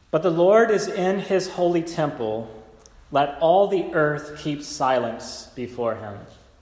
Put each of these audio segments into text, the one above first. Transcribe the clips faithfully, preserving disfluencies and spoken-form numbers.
But the Lord is in his holy temple. Let all the earth keep silence before him.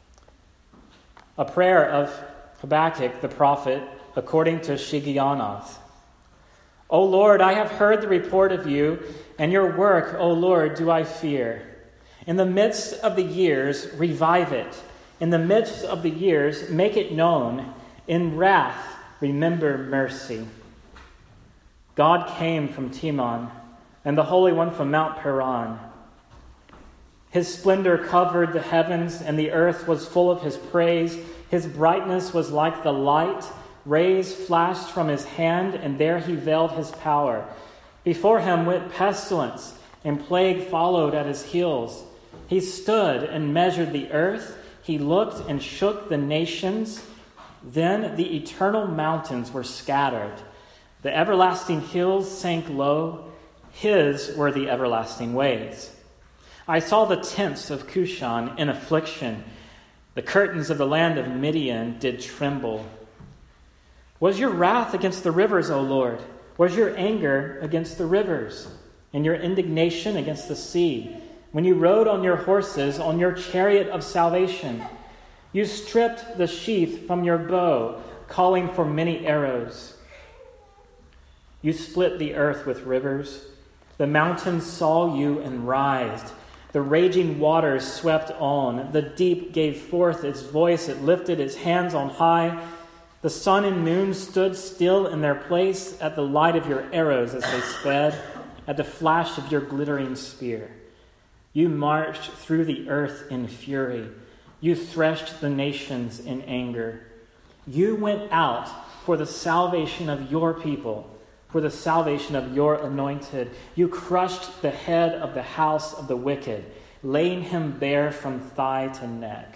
A prayer of Habakkuk the prophet according to Shigionoth. O Lord, I have heard the report of you, and your work, O Lord, do I fear. In the midst of the years, revive it. In the midst of the years, make it known. In wrath, remember mercy. God came from Teman, and the Holy One from Mount Paran. His splendor covered the heavens, and the earth was full of his praise. His brightness was like the light. Rays flashed from his hand, and there he veiled his power. Before him went pestilence, and plague followed at his heels. He stood and measured the earth. He looked and shook the nations. Then the eternal mountains were scattered. The everlasting hills sank low. His were the everlasting ways. I saw the tents of Cushan in affliction. The curtains of the land of Midian did tremble. Was your wrath against the rivers, O Lord? Was your anger against the rivers, and your indignation against the sea? When you rode on your horses, on your chariot of salvation, you stripped the sheath from your bow, calling for many arrows. You split the earth with rivers. The mountains saw you and writhed. The raging waters swept on. The deep gave forth its voice. It lifted its hands on high. The sun and moon stood still in their place at the light of your arrows as they sped, at the flash of your glittering spear. You marched through the earth in fury. You threshed the nations in anger. You went out for the salvation of your people, for the salvation of your anointed. You crushed the head of the house of the wicked, laying him bare from thigh to neck.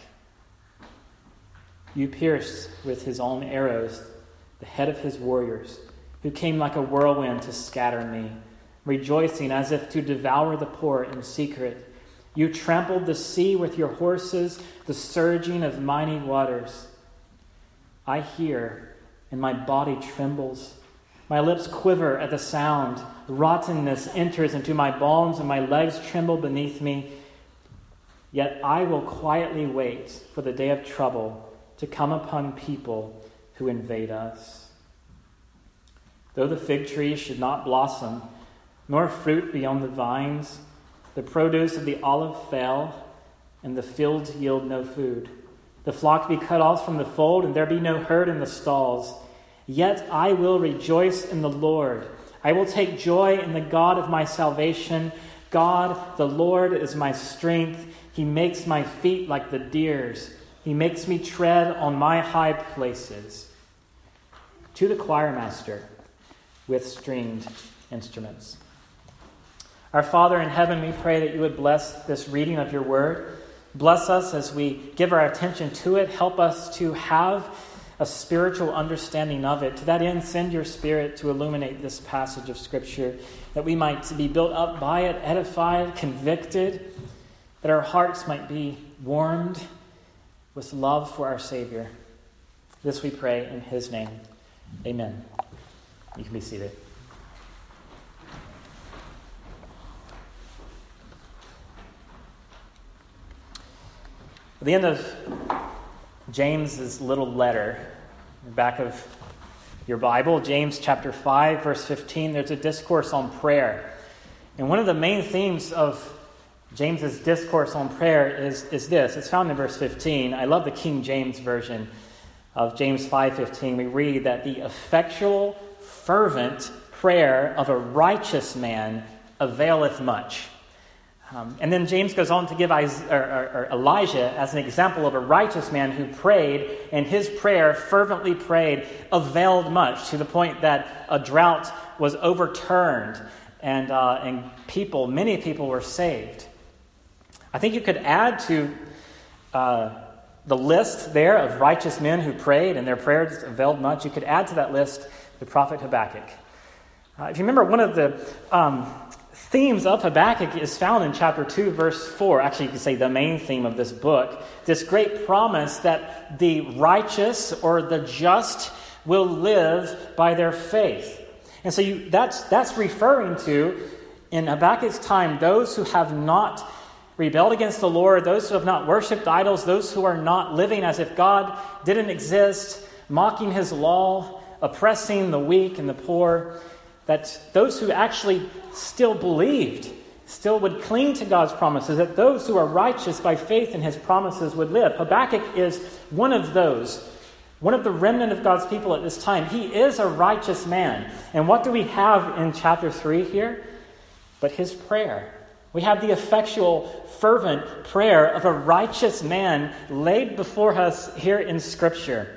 You pierced with his own arrows the head of his warriors, who came like a whirlwind to scatter me, rejoicing as if to devour the poor in secret. You trampled the sea with your horses, the surging of mighty waters. I hear, and my body trembles. My lips quiver at the sound. Rottenness enters into my bones, and my legs tremble beneath me. Yet I will quietly wait for the day of trouble to come upon people who invade us. Though the fig tree should not blossom, nor fruit be on the vines, the produce of the olive fail, and the fields yield no food. The flock be cut off from the fold, and there be no herd in the stalls. Yet I will rejoice in the Lord. I will take joy in the God of my salvation. God, the Lord, is my strength. He makes my feet like the deer's. He makes me tread on my high places. To the choir master with stringed instruments. Our Father in heaven, we pray that you would bless this reading of your word. Bless us as we give our attention to it. Help us to have a spiritual understanding of it. To that end, send your Spirit to illuminate this passage of Scripture, that we might be built up by it, edified, convicted, that our hearts might be warmed with love for our Savior. This we pray in his name. Amen. You can be seated. At the end of James's little letter, in the back of your Bible, James chapter five, verse fifteen, there's a discourse on prayer. And one of the main themes of James's discourse on prayer is, is this. It's found in verse fifteen. I love the King James version of James five fifteen. We read that the effectual, fervent prayer of a righteous man availeth much. Um, and then James goes on to give Isaiah, or, or, or Elijah as an example of a righteous man who prayed, and his prayer, fervently prayed, availed much, to the point that a drought was overturned, and uh, and people, many people were saved. I think you could add to uh, the list there of righteous men who prayed and their prayers availed much. You could add to that list the prophet Habakkuk. Uh, if you remember, one of the um, themes of Habakkuk is found in chapter two, verse four. Actually, you could say the main theme of this book. This great promise that the righteous or the just will live by their faith. And so you, that's that's referring to, in Habakkuk's time, those who have not rebelled against the Lord, those who have not worshipped idols, those who are not living as if God didn't exist, mocking his law, oppressing the weak and the poor, that those who actually still believed, still would cling to God's promises, that those who are righteous by faith in his promises would live. Habakkuk is one of those, one of the remnant of God's people at this time. He is a righteous man. And what do we have in chapter three here? But his prayer. We have the effectual, fervent prayer of a righteous man laid before us here in Scripture.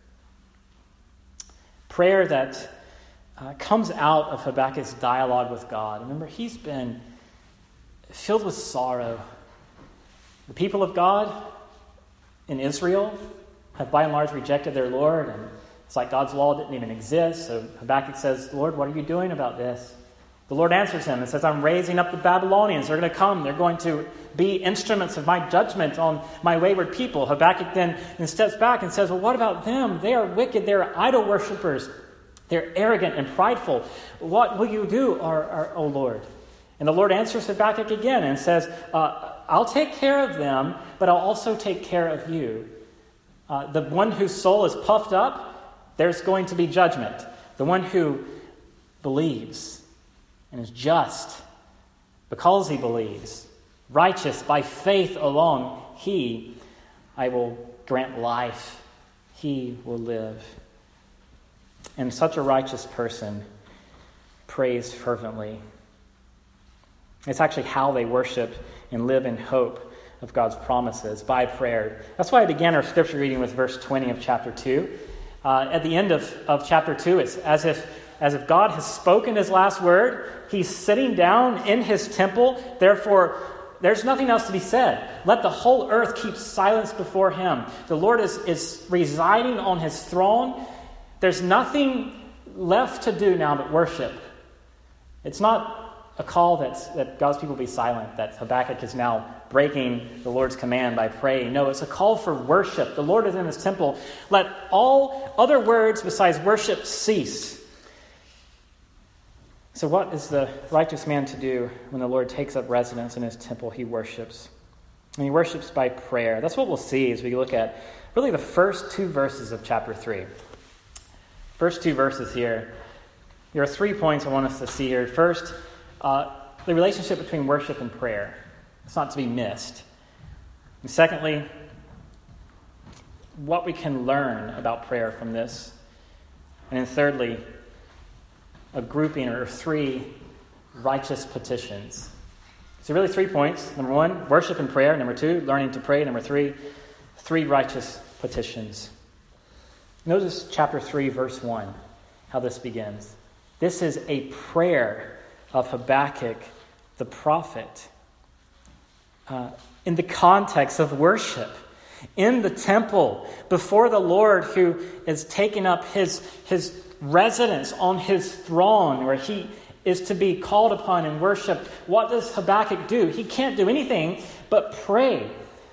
Prayer that uh, comes out of Habakkuk's dialogue with God. Remember, he's been filled with sorrow. The people of God in Israel have by and large rejected their Lord, and it's like God's law didn't even exist. So Habakkuk says, Lord, what are you doing about this? The Lord answers him and says, I'm raising up the Babylonians. They're going to come. They're going to be instruments of my judgment on my wayward people. Habakkuk then, then steps back and says, well, what about them? They are wicked. They are idol worshippers. They're arrogant and prideful. What will you do, our, our, O Lord? And the Lord answers Habakkuk again and says, uh, I'll take care of them, but I'll also take care of you. Uh, the one whose soul is puffed up, there's going to be judgment. The one who believes and is just because he believes, righteous by faith alone, he, I will grant life. He will live. And such a righteous person prays fervently. It's actually how they worship and live in hope of God's promises, by prayer. That's why I began our scripture reading with verse twenty of chapter two. Uh, at the end of, of chapter two, it's as if as if God has spoken his last word. He's sitting down in his temple. Therefore, there's nothing else to be said. Let the whole earth keep silence before him. The Lord is, is residing on his throne. There's nothing left to do now but worship. It's not a call that's, that God's people be silent, that Habakkuk is now breaking the Lord's command by praying. No, it's a call for worship. The Lord is in his temple. Let all other words besides worship cease. So what is the righteous man to do when the Lord takes up residence in his temple? He worships. And he worships by prayer. That's what we'll see as we look at really the first two verses of chapter three. First two verses here. There are three points I want us to see here. First, uh, the relationship between worship and prayer. It's not to be missed. And secondly, what we can learn about prayer from this. And then thirdly, a grouping or three righteous petitions. So really three points. Number one, worship and prayer. Number two, learning to pray. Number three, three righteous petitions. Notice chapter three, verse one, how this begins. This is a prayer of Habakkuk, the prophet, uh, in the context of worship, in the temple, before the Lord who is taking up his, his residence on his throne, where he is to be called upon and worshiped. What does Habakkuk do? He can't do anything but pray.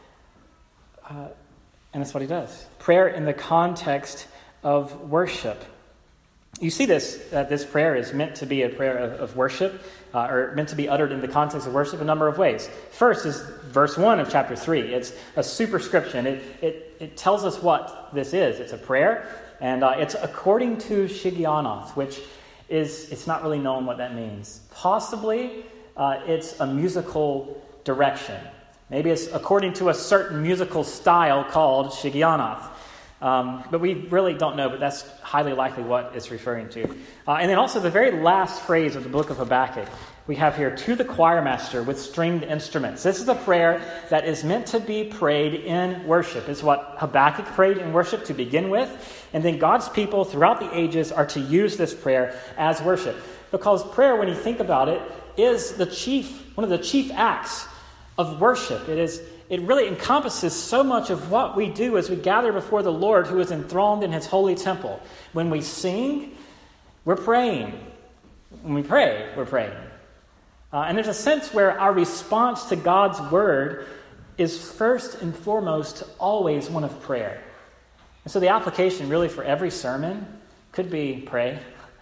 Uh, and that's what he does. Prayer in the context of worship. You see this, that this prayer is meant to be a prayer of, of worship, uh, or meant to be uttered in the context of worship a number of ways. First is verse one of chapter three. It's a superscription. It, it, it tells us what this is. It's a prayer, and uh, it's according to Shigionoth, which is, it's not really known what that means. Possibly uh, it's a musical direction. Maybe it's according to a certain musical style called Shigionoth. Um, but we really don't know, but that's highly likely what it's referring to. Uh, and then also the very last phrase of the book of Habakkuk, we have here, to the choir master with stringed instruments. This is a prayer that is meant to be prayed in worship. It's what Habakkuk prayed in worship to begin with. And then God's people throughout the ages are to use this prayer as worship. Because prayer, when you think about it, is the chief, one of the chief acts of worship. It is It really encompasses so much of what we do as we gather before the Lord who is enthroned in his holy temple. When we sing, we're praying. When we pray, we're praying. Uh, and there's a sense where our response to God's word is first and foremost always one of prayer. And so the application really for every sermon could be pray.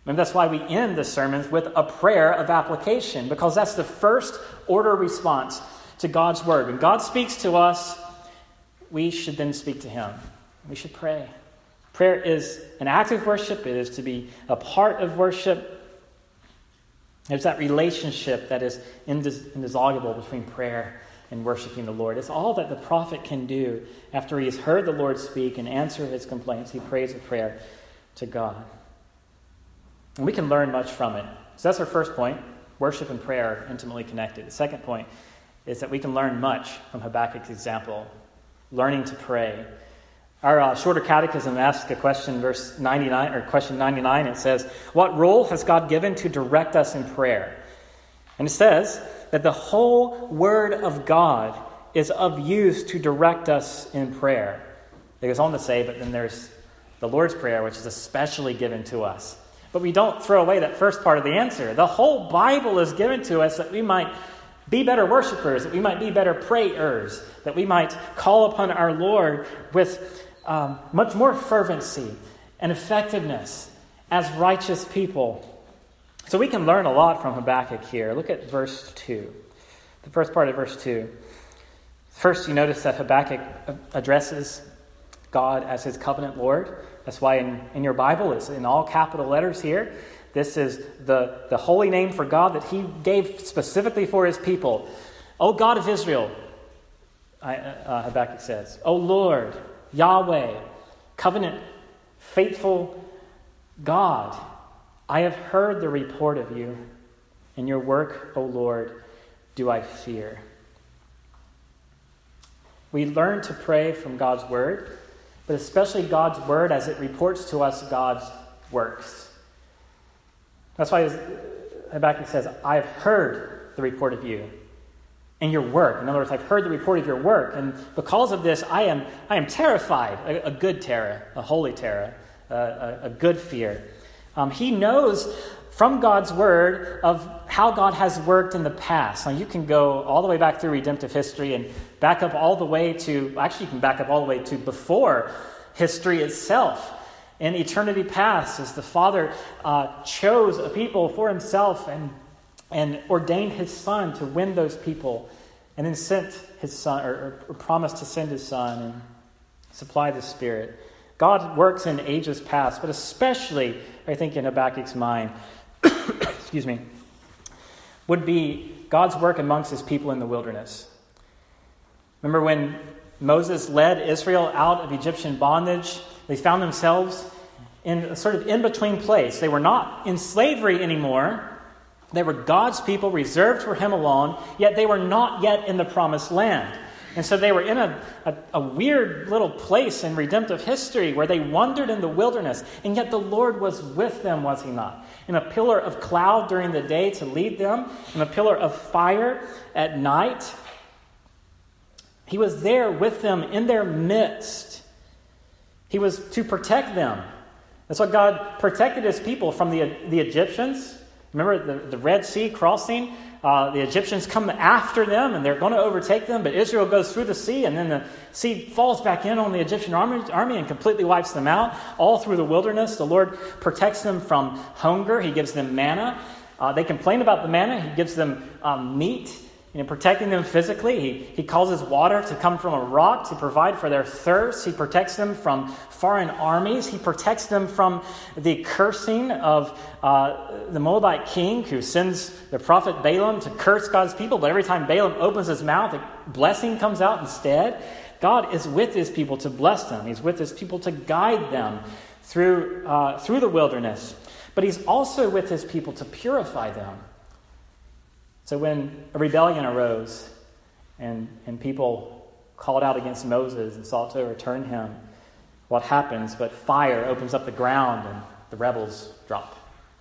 And that's why we end the sermons with a prayer of application, because that's the first order response to God's word. When God speaks to us, we should then speak to him. We should pray. Prayer is an act of worship. It is to be a part of worship. There's that relationship that is indis- indissoluble between prayer and worshiping the Lord. It's all that the prophet can do after he has heard the Lord speak and answer his complaints. He prays a prayer to God. And we can learn much from it. So that's our first point. Worship and prayer are intimately connected. The second point is that we can learn much from Habakkuk's example, learning to pray. Our uh, shorter catechism asks a question, verse ninety-nine, or question ninety-nine. It says, "What role has God given to direct us in prayer?" And it says that the whole Word of God is of use to direct us in prayer. It goes on to say, but then there's the Lord's Prayer, which is especially given to us. But we don't throw away that first part of the answer. The whole Bible is given to us that we might be better worshipers, that we might be better prayers, that we might call upon our Lord with um, much more fervency and effectiveness as righteous people. So we can learn a lot from Habakkuk here. Look at verse two, the first part of verse two. First, you notice that Habakkuk addresses God as his covenant Lord. That's why in, in your Bible, it's in all capital letters here. This is the, the holy name for God that he gave specifically for his people. O God of Israel, I, uh, Habakkuk says, O Lord, Yahweh, covenant, faithful God, I have heard the report of you. In your work, O Lord, do I fear. We learn to pray from God's word, but especially God's word as it reports to us God's works. That's why Habakkuk says, I have heard the report of you and your work. In other words, I've heard the report of your work, and because of this, I am I am terrified, a, a good terror, a holy terror, a, a, a good fear. Um, he knows from God's word of how God has worked in the past. Now, you can go all the way back through redemptive history and back up all the way to, actually you can back up all the way to before history itself. In eternity past, as the Father uh, chose a people for himself and and ordained his Son to win those people, and then sent his Son, or, or promised to send his Son and supply the Spirit. God works in ages past, but especially, I think, in Habakkuk's mind, excuse me, would be God's work amongst his people in the wilderness. Remember when Moses led Israel out of Egyptian bondage? They found themselves in a sort of in-between place. They were not in slavery anymore. They were God's people, reserved for him alone, yet they were not yet in the promised land. And so they were in a, a, a weird little place in redemptive history where they wandered in the wilderness, and yet the Lord was with them, was he not? In a pillar of cloud during the day to lead them, and a pillar of fire at night. He was there with them in their midst. He was to protect them. That's why God protected his people from the, the Egyptians. Remember the, the Red Sea crossing? Uh, the Egyptians come after them and they're going to overtake them, but Israel goes through the sea, and then the sea falls back in on the Egyptian army, army and completely wipes them out. All through the wilderness, the Lord protects them from hunger. He gives them manna. Uh, they complain about the manna. He gives them um, meat. You know, protecting them physically. He, he causes water to come from a rock to provide for their thirst. He protects them from foreign armies. He protects them from the cursing of uh, the Moabite king who sends the prophet Balaam to curse God's people. But every time Balaam opens his mouth, a blessing comes out instead. God is with his people to bless them. He's with his people to guide them through, uh, through the wilderness. But he's also with his people to purify them. So when a rebellion arose and, and people called out against Moses and sought to overturn him, what happens? But fire opens up the ground and the rebels drop.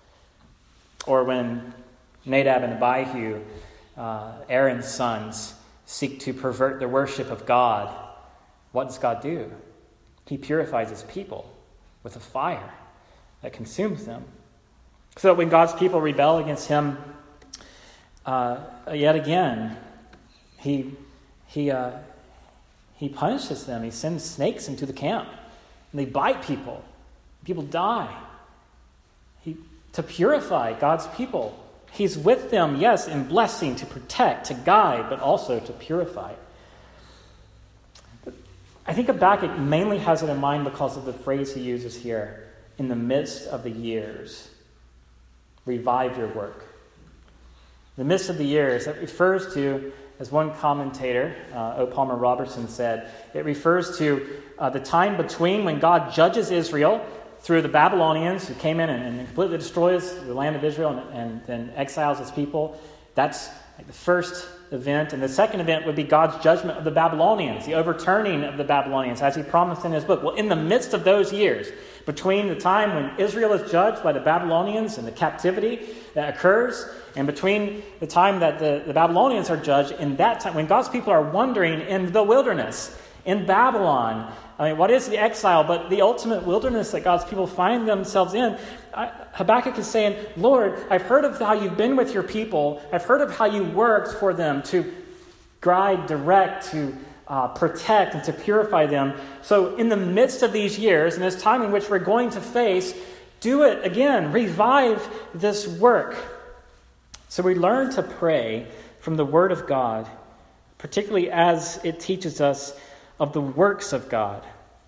Or when Nadab and Abihu, uh, Aaron's sons, seek to pervert the worship of God, what does God do? He purifies his people with a fire that consumes them. So when God's people rebel against him, Uh, yet again, he he uh, he punishes them. He sends snakes into the camp, and they bite people. People die. He to purify God's people. He's with them, yes, in blessing, to protect, to guide, but also to purify. I think Habakkuk mainly has it in mind because of the phrase he uses here, in the midst of the years. Revive your work. The midst of the years, that refers to, as one commentator, uh, O. Palmer Robertson, said, it refers to uh, the time between when God judges Israel through the Babylonians who came in and, and completely destroys the land of Israel and, and then exiles his people. That's like the first event. And the second event would be God's judgment of the Babylonians, the overturning of the Babylonians, as he promised in his book. Well, in the midst of those years, between the time when Israel is judged by the Babylonians and the captivity that occurs, and between the time that the, the Babylonians are judged, in that time, when God's people are wandering in the wilderness, in Babylon, I mean, what is the exile but the ultimate wilderness that God's people find themselves in? I, Habakkuk is saying, Lord, I've heard of how you've been with your people. I've heard of how you worked for them to guide, direct, to uh, protect, and to purify them. So in the midst of these years, in this time in which we're going to face, do it again. Revive this work. So we learn to pray from the Word of God, particularly as it teaches us of the works of God.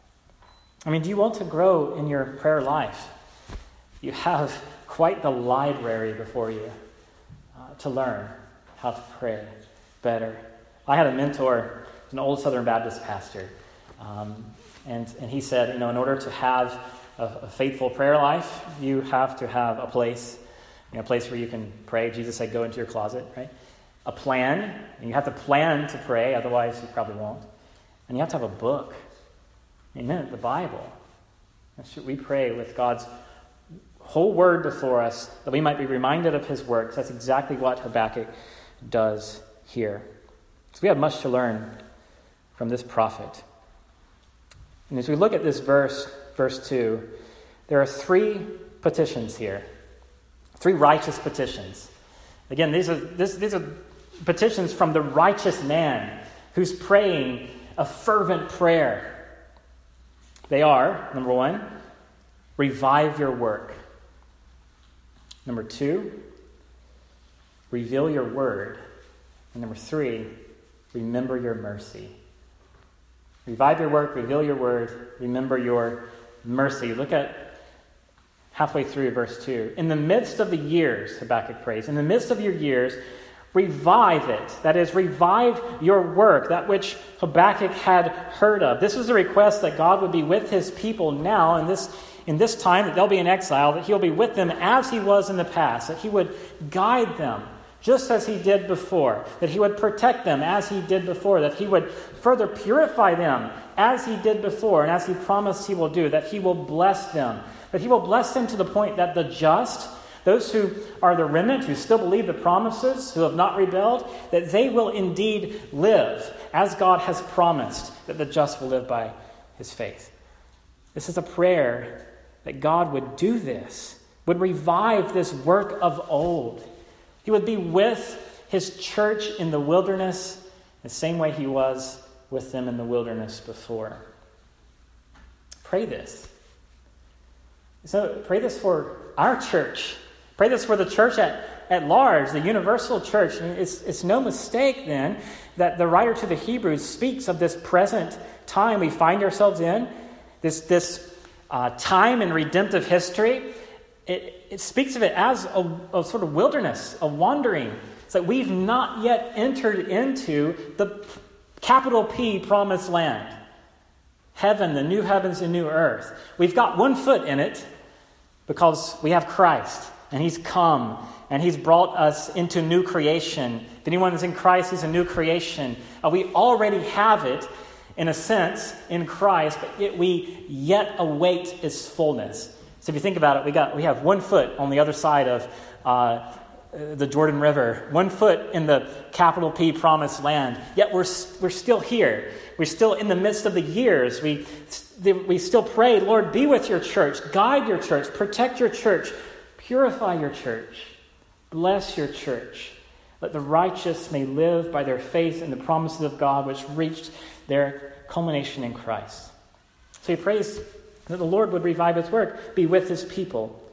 I mean, do you want to grow in your prayer life? You have quite the library before you uh, to learn how to pray better. I had a mentor, an old Southern Baptist pastor, um, and, and he said, you know, in order to have a, a faithful prayer life, you have to have a place, you know, a place where you can pray. Jesus said, go into your closet, right? A plan, and you have to plan to pray, otherwise you probably won't. And you have to have a book. Amen. The Bible. We pray with God's whole word before us that we might be reminded of his works. That's exactly what Habakkuk does here. So we have much to learn from this prophet. And as we look at this verse, verse two, there are three petitions here. Three righteous petitions. Again, these are, this, these are petitions from the righteous man who's praying a fervent prayer. They are, number one, revive your work. Number two, reveal your word. And number three, remember your mercy. Revive your work, reveal your word, remember your mercy. Look at halfway through verse two. In the midst of the years, Habakkuk prays, in the midst of your years, revive it. That is, revive your work, that which Habakkuk had heard of. This was a request that God would be with his people now in this, in this time that they'll be in exile, that he'll be with them as he was in the past, that he would guide them just as he did before, that he would protect them as he did before, that he would further purify them as he did before, and as he promised he will do, that he will bless them, that he will bless them to the point that the just, those who are the remnant, who still believe the promises, who have not rebelled, that they will indeed live as God has promised, that the just will live by his faith. This is a prayer that God would do this, would revive this work of old. He would be with his church in the wilderness the same way he was with them in the wilderness before. Pray this. So pray this for our church. Pray this for the church at, at large, the universal church. And it's, it's no mistake then that the writer to the Hebrews speaks of this present time we find ourselves in, this, this uh, time in redemptive history. It, it speaks of it as a, a sort of wilderness, a wandering. It's like we've not yet entered into the capital P promised land. Heaven, the new heavens and new earth. We've got one foot in it because we have Christ. And he's come, and he's brought us into new creation. If anyone is in Christ, he's a new creation. Uh, we already have it, in a sense, in Christ, but it, we yet await its fullness. So if you think about it, we got we have one foot on the other side of uh, the Jordan River, one foot in the capital P promised land. Yet we're we're still here. We're still in the midst of the years. We we still pray, Lord, be with your church, guide your church, protect your church. Purify your church. Bless your church. Let the righteous may live by their faith in the promises of God, which reached their culmination in Christ. So he prays that the Lord would revive his work, be with his people.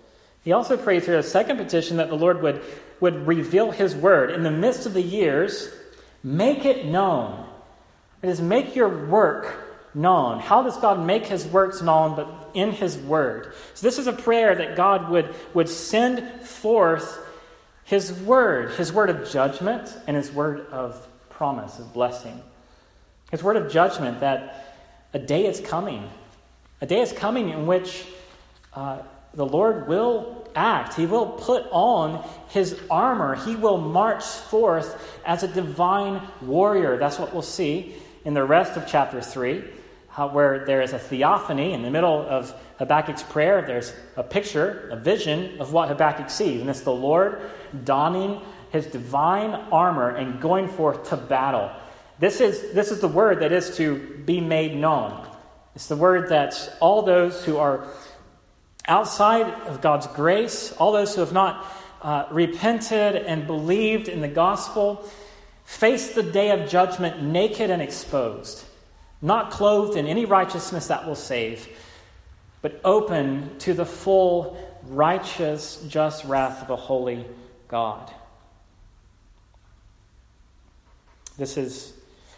He also prays here a second petition that the Lord would, would reveal his word. In the midst of the years, make it known. It is make your work known. How does God make his works known but in his word? So this is a prayer that God would, would send forth his word, his word of judgment and his word of promise, of blessing. His word of judgment that a day is coming. A day is coming in which uh, the Lord will act. He will put on his armor. He will march forth as a divine warrior. That's what we'll see in the rest of chapter three, how, where there is a theophany in the middle of Habakkuk's prayer. There's a picture, a vision of what Habakkuk sees. And it's the Lord donning his divine armor and going forth to battle. This is, this is the word that is to be made known. It's the word that all those who are outside of God's grace, all those who have not uh, repented and believed in the gospel, face the day of judgment naked and exposed, not clothed in any righteousness that will save, but open to the full, righteous, just wrath of a holy God. This is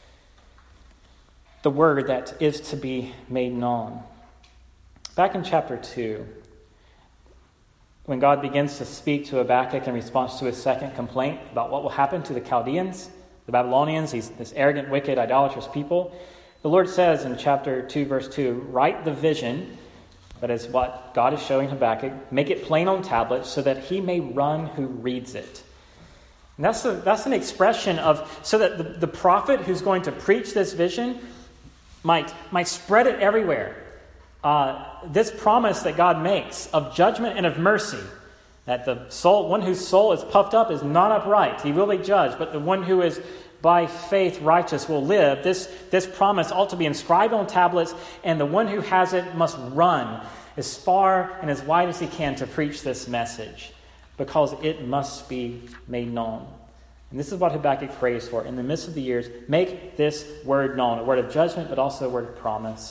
the word that is to be made known. Back in chapter two, when God begins to speak to Habakkuk in response to his second complaint about what will happen to the Chaldeans, the Babylonians, these, this arrogant, wicked, idolatrous people, the Lord says in chapter two, verse two, write the vision, that is what God is showing Habakkuk, make it plain on tablets so that he may run who reads it. And that's, a, that's an expression of, so that the, the prophet who's going to preach this vision might, might spread it everywhere. Uh, this promise that God makes of judgment and of mercy, that the soul, one whose soul is puffed up is not upright. He will be judged, but the one who is by faith righteous will live. This, this promise ought to be inscribed on tablets, and the one who has it must run as far and as wide as he can to preach this message, because it must be made known. And this is what Habakkuk prays for. In the midst of the years, make this word known, a word of judgment, but also a word of promise,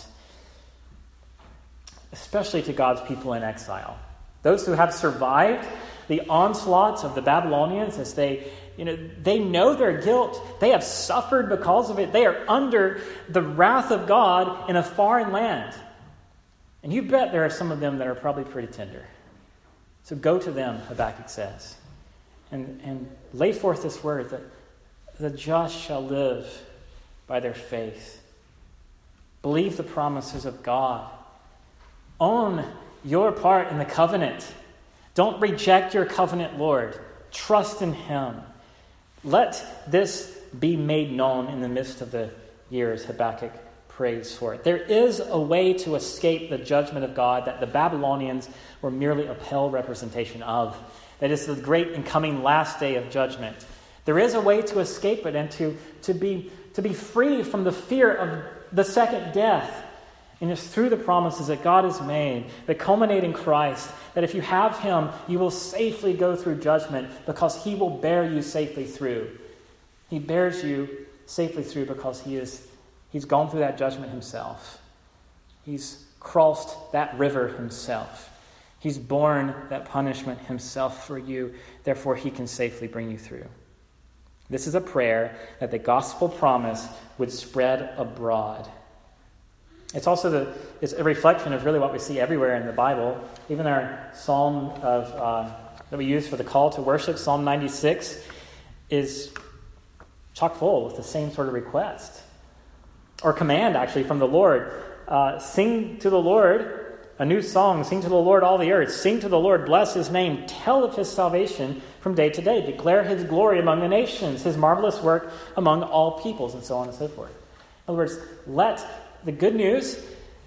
especially to God's people in exile. Those who have survived the onslaughts of the Babylonians, as they, you know, they know their guilt. They have suffered because of it. They are under the wrath of God in a foreign land. And you bet there are some of them that are probably pretty tender. So go to them, Habakkuk says, and, and lay forth this word that the just shall live by their faith. Believe the promises of God. Own your part in the covenant. Don't reject your covenant Lord. Trust in him. Let this be made known in the midst of the years, Habakkuk prays for it. There is a way to escape the judgment of God that the Babylonians were merely a pale representation of. That is the great and coming last day of judgment. There is a way to escape it and to, to, be, to be free from the fear of the second death. And it's through the promises that God has made that culminate in Christ, that if you have him, you will safely go through judgment because he will bear you safely through. He bears you safely through because he is, he's gone through that judgment himself. He's crossed that river himself. He's borne that punishment himself for you. Therefore, he can safely bring you through. This is a prayer that the gospel promise would spread abroad. It's also the, it's a reflection of really what we see everywhere in the Bible. Even our psalm of uh, that we use for the call to worship, Psalm ninety-six, is chock full with the same sort of request. Or command, actually, from the Lord. Uh, sing to the Lord a new song. Sing to the Lord all the earth. Sing to the Lord, bless his name. Tell of his salvation from day to day. Declare his glory among the nations, his marvelous work among all peoples, and so on and so forth. In other words, let the good news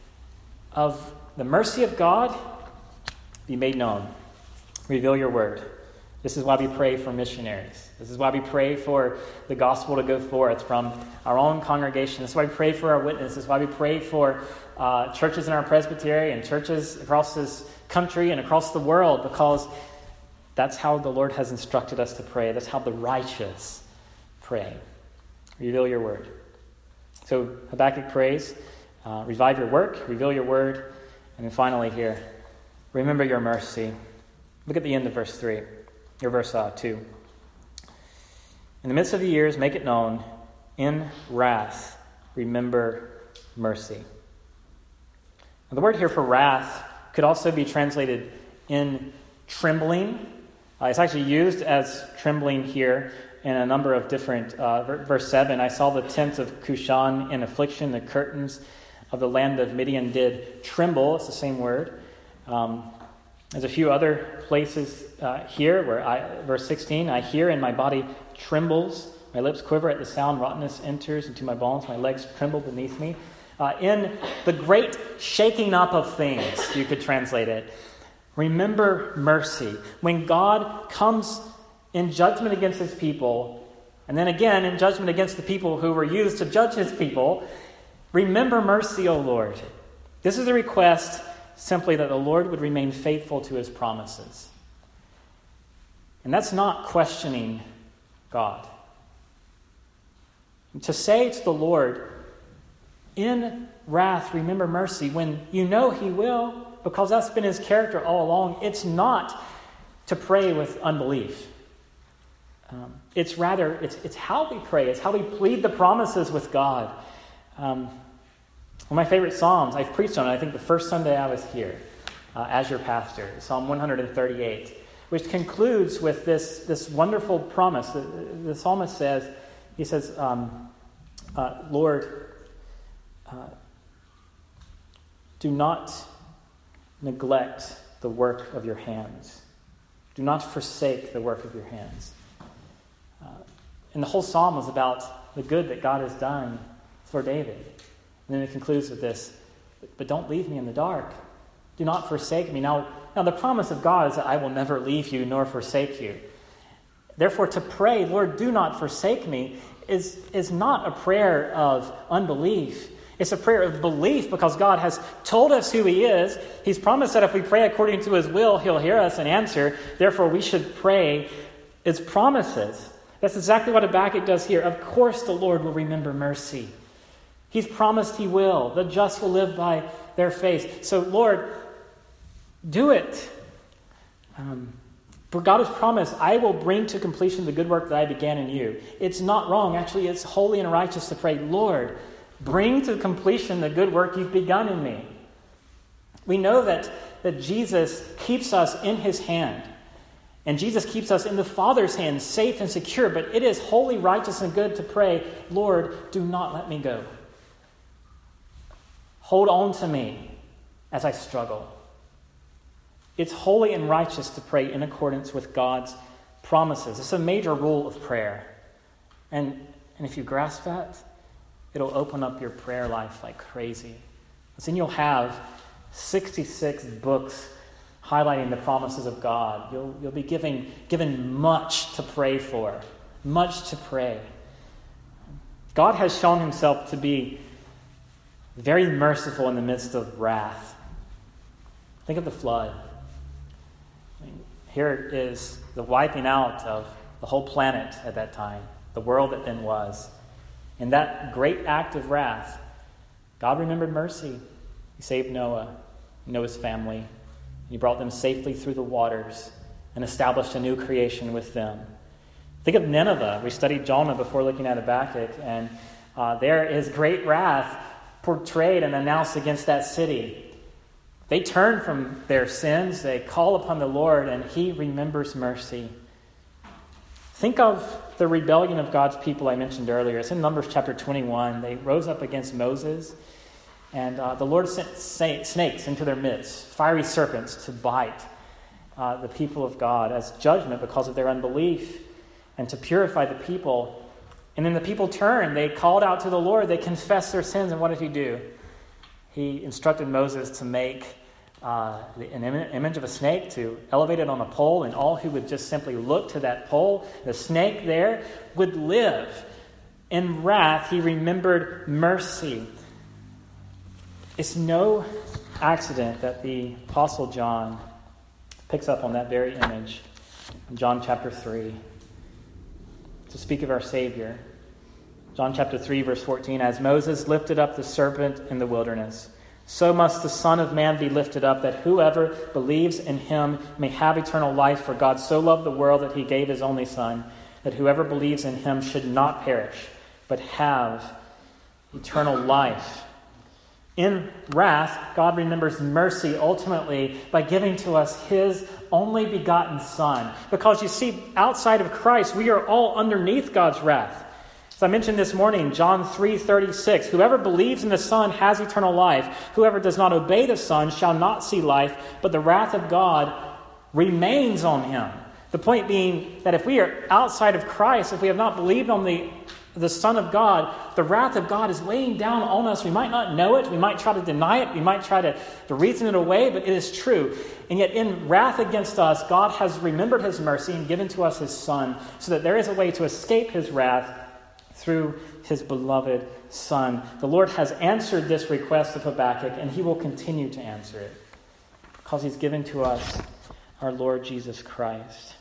of the mercy of God be made known. Reveal your word. This is why we pray for missionaries. This is why we pray for the gospel to go forth from our own congregation. This is why we pray for our witness. This is why we pray for uh, churches in our presbytery and churches across this country and across the world, because that's how the Lord has instructed us to pray. That's how the righteous pray. Reveal your word. So Habakkuk prays, uh, revive your work, reveal your word, and then finally here, remember your mercy. Look at the end of verse three, or verse uh, two. In the midst of the years, make it known, in wrath, remember mercy. Now, the word here for wrath could also be translated in trembling. Uh, it's actually used as trembling here in a number of different, uh, verse seven, I saw the tent of Cushan in affliction, the curtains of the land of Midian did tremble. It's the same word. Um, there's a few other places uh, here where, I, verse sixteen, I hear and my body trembles. My lips quiver at the sound. Rottenness enters into my bones. My legs tremble beneath me. Uh, in the great shaking up of things, you could translate it. Remember mercy. When God comes in judgment against his people, and then again in judgment against the people who were used to judge his people, remember mercy, O Lord. This is a request simply that the Lord would remain faithful to his promises. And that's not questioning God. To say to the Lord, in wrath, remember mercy, when you know he will, because that's been his character all along, it's not to pray with unbelief. Um, it's rather, it's, it's how we pray. It's how we plead the promises with God. Um, one of my favorite Psalms, I've preached on it, I think the first Sunday I was here uh, as your pastor, Psalm one thirty-eight, which concludes with this, this wonderful promise. The, the psalmist says, he says, um, uh, Lord, uh, do not neglect the work of your hands. Do not forsake the work of your hands. Uh, and the whole psalm was about the good that God has done for David. And then it concludes with this, but don't leave me in the dark. Do not forsake me. Now, now the promise of God is that I will never leave you nor forsake you. Therefore, to pray, Lord, do not forsake me, is, is not a prayer of unbelief. It's a prayer of belief because God has told us who he is. He's promised that if we pray according to his will, he'll hear us and answer. Therefore, we should pray his promises. That's exactly what Habakkuk does here. Of course, the Lord will remember mercy. He's promised he will. The just will live by their faith. So, Lord, do it. Um, for God has promised, I will bring to completion the good work that I began in you. It's not wrong. Actually, it's holy and righteous to pray, Lord, bring to completion the good work you've begun in me. We know that, that Jesus keeps us in his hand. And Jesus keeps us in the Father's hand, safe and secure. But it is holy, righteous, and good to pray, Lord, do not let me go. Hold on to me as I struggle. It's holy and righteous to pray in accordance with God's promises. It's a major rule of prayer. And, and if you grasp that, it'll open up your prayer life like crazy. Then you'll have sixty-six books highlighting the promises of God. You'll, you'll be giving, given much to pray for, much to pray. God has shown himself to be very merciful in the midst of wrath. Think of the flood. I mean, here is the wiping out of the whole planet at that time, the world that then was. In that great act of wrath, God remembered mercy. He saved Noah, Noah's family. He brought them safely through the waters and established a new creation with them. Think of Nineveh. We studied Jonah before looking at Habakkuk, and uh, there is great wrath portrayed and announced against that city. They turn from their sins, they call upon the Lord, and he remembers mercy. Think of the rebellion of God's people I mentioned earlier. It's in Numbers chapter twenty-one. They rose up against Moses, and uh, the Lord sent snakes into their midst, fiery serpents to bite uh, the people of God as judgment because of their unbelief and to purify the people. And then the people turned. They called out to the Lord. They confessed their sins. And what did he do? He instructed Moses to make uh, an image of a snake, to elevate it on a pole, and all who would just simply look to that pole, the snake there, would live. In wrath, he remembered mercy. It's no accident that the Apostle John picks up on that very image in John chapter three to speak of our Savior. John chapter three, verse fourteen, as Moses lifted up the serpent in the wilderness, so must the Son of Man be lifted up, that whoever believes in him may have eternal life. For God so loved the world that he gave his only Son, that whoever believes in him should not perish, but have eternal life. In wrath, God remembers mercy ultimately by giving to us his only begotten Son. Because you see, outside of Christ, we are all underneath God's wrath. As I mentioned this morning, John three thirty-six, whoever believes in the Son has eternal life. Whoever does not obey the Son shall not see life, but the wrath of God remains on him. The point being that if we are outside of Christ, if we have not believed on the, the Son of God, the wrath of God is weighing down on us. We might not know it. We might try to deny it. We might try to, to reason it away, but it is true. And yet in wrath against us, God has remembered his mercy and given to us his Son, so that there is a way to escape his wrath through his beloved Son. The Lord has answered this request of Habakkuk, and he will continue to answer it, because he's given to us our Lord Jesus Christ.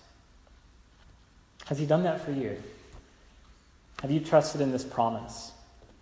Has he done that for you? Have you trusted in this promise?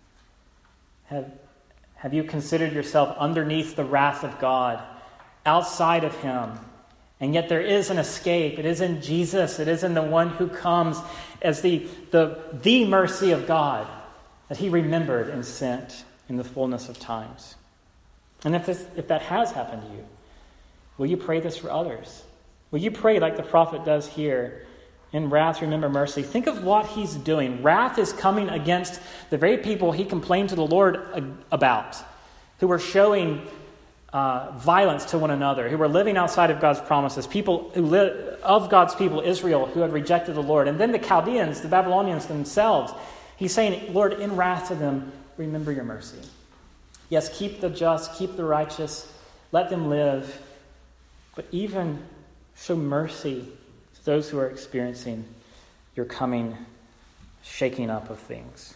Have, have you considered yourself underneath the wrath of God, outside of him? And yet there is an escape. It is in Jesus. It is in the one who comes as the, the, the mercy of God that he remembered and sent in the fullness of times. And if, this, if that has happened to you, will you pray this for others? Will you pray like the prophet does here? In wrath, remember mercy. Think of what he's doing. Wrath is coming against the very people he complained to the Lord about, who were showing uh, violence to one another, who were living outside of God's promises, people who li- of God's people, Israel, who had rejected the Lord. And then the Chaldeans, the Babylonians themselves. He's saying, Lord, in wrath to them, remember your mercy. Yes, keep the just, keep the righteous, let them live, but even show mercy to those who are experiencing your coming shaking up of things.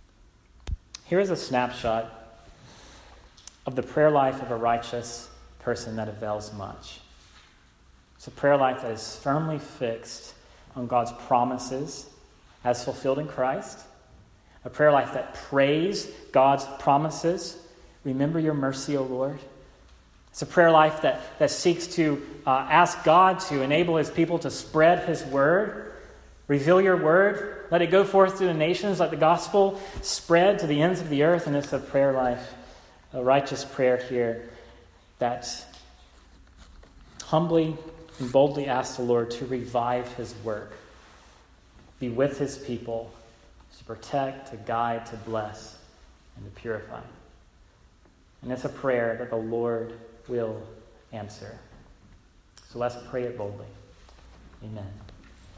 Here is a snapshot of the prayer life of a righteous person that avails much. It's a prayer life that is firmly fixed on God's promises as fulfilled in Christ. A prayer life that prays God's promises. Remember your mercy, O Lord. It's a prayer life that, that seeks to uh, ask God to enable his people to spread his word. Reveal your word. Let it go forth to the nations. Let the gospel spread to the ends of the earth. And it's a prayer life, a righteous prayer here that humbly and boldly asks the Lord to revive his work. Be with his people to protect, to guide, to bless, and to purify. And it's a prayer that the Lord will answer. So let's pray it boldly. Amen.